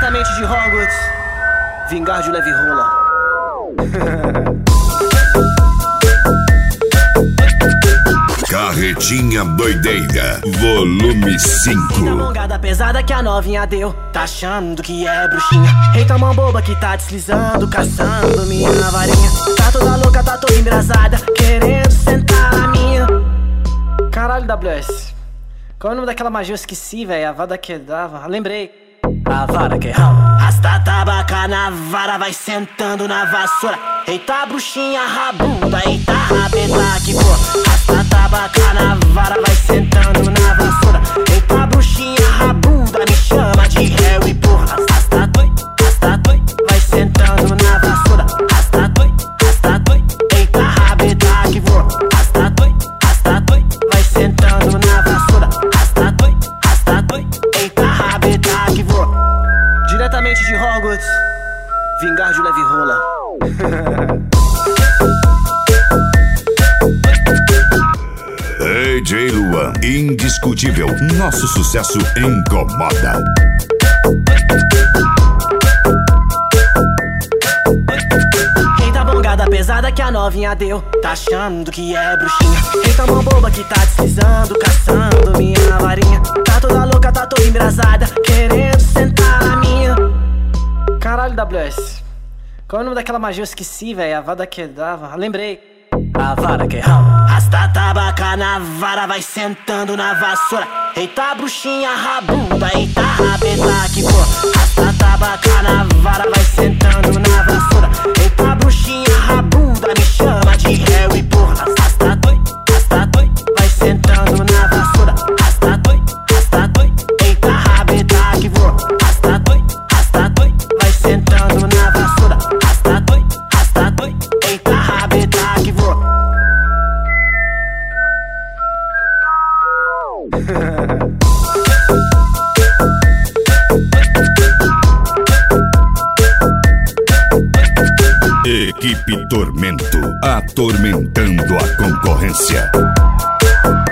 Diretamente de Hogwarts, vingar de leve rola. Carretinha Doideira, volume 5. Eita mongada pesada que a novinha deu, tá achando que é bruxinha. Eita mão boba que tá deslizando, caçando minha varinha. Tá toda louca, tá toda embrasada, querendo sentar na minha. Caralho, WS, qual é o nome daquela magia? Eu esqueci, velho. Avada Kedavra. Lembrei. A vara que rala, rasta tabaca na vara, vai sentando na vassoura. Eita bruxinha rabuda, eita rabeta que voa. Rasta tabaca na vara, vai sentando na vassoura. Eita bruxinha rabuda, me chama de réu e porra. Rasta doi, vai sentando na vassoura. Rasta doi, eita rabeta que voa. Rasta doi, vai sentando na vassoura. Rasta doi, eita rabeta que voa. Diretamente de Hogwarts, vingar de leve rola. DJ Luan, indiscutível, nosso sucesso incomoda. Eita bongada pesada que a novinha deu, tá achando que é bruxinha. Eita mão boba que tá deslizando, caçando minha varinha. Tá toda louca, tá toda embrasada, querendo sentar na minha. Caralho, WS, qual é o nome daquela magia? Eu esqueci, velho. Avada Kedavra. Lembrei. A vara que rala, rasta tabaca na vara, vai sentando na vassoura. Eita bruxinha rabuda, eita rabeta que voa. Rasta tabaca na vara, vai sentando na vassoura. Eita bruxinha rabuda, me chama de réu e porra. Rasta doi, vai sentando na vassoura. Rasta doi, eita rabeta que voa. Rasta doi, vai sentando na vassoura. Rasta doi, eita rabeta que voa. Equipe Tormento, atormentando a concorrência.